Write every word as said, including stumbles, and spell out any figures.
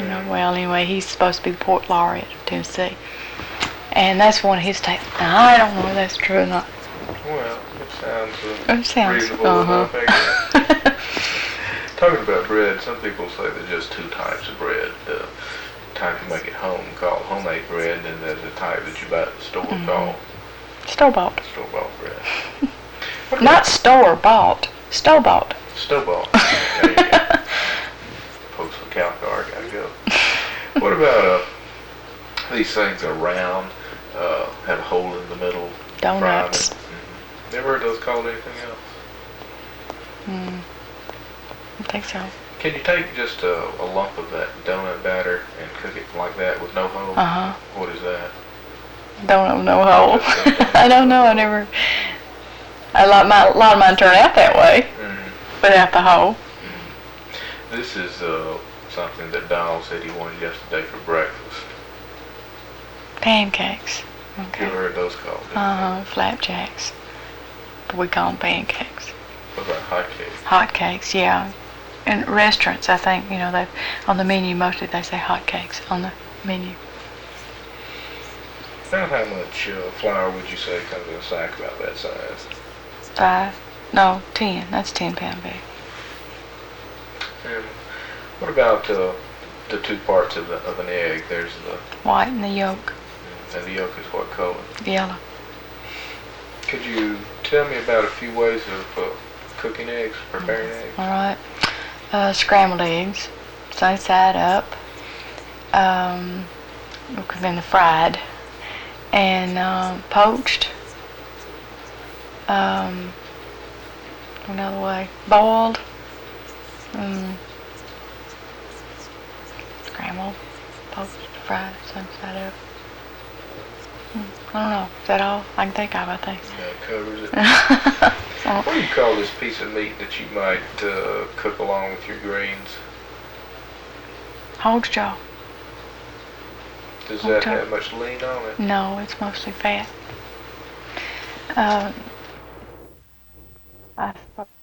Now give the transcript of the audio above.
You know, well, anyway, he's supposed to be the port laureate of Tennessee. And that's one of his tastes. Now, I don't know if that's true or not. Well, it sounds, uh, it sounds reasonable uh-huh. enough, I guess. Talking about bread, some people say there's just two types of bread. The type you make at home called homemade bread, and then there's a type that you buy at the store mm-hmm. called store-bought. Store-bought bread. Not store-bought. Store-bought. Store-bought. There you go. Post the cow car, gotta go. What about uh, these things are round, uh, have a hole in the middle? Donuts. Mm-hmm. Never heard those called anything else? Hmm. I think so. Can you take just a, a lump of that donut batter and cook it like that with no hole? Uh-huh. What is that? Donut with no hole. I don't know. I never. A lot, my, a lot of mine turn out that way, mm-hmm. without the hole. Mm-hmm. This is uh, something that Donald said he wanted yesterday for breakfast. Pancakes. Okay. You ever heard those called? Uh-huh. Flapjacks. But we call them pancakes. What about hot cakes? Hot cakes, yeah. In restaurants, I think, you know, they on the menu mostly they say hot cakes on the menu. About how much uh, flour would you say comes in a sack about that size? Five? No, ten. That's ten pound bag. And what about uh, the two parts of, the, of an egg? There's the white and the yolk. And the yolk is what color? Yellow. Could you tell me about a few ways of uh, cooking eggs, preparing mm-hmm. eggs? All right. Uh, scrambled eggs, sunny side up. Um, then the fried and uh, poached. Um, another way, boiled. Um, scrambled, poached, fried, sunny side up. I don't know. Is that all I can think of, I think? That covers it. So, what do you call this piece of meat that you might uh, cook along with your greens? Hog's jaw. Does Hog that jaw. have much lean on it? No, it's mostly fat. Uh, I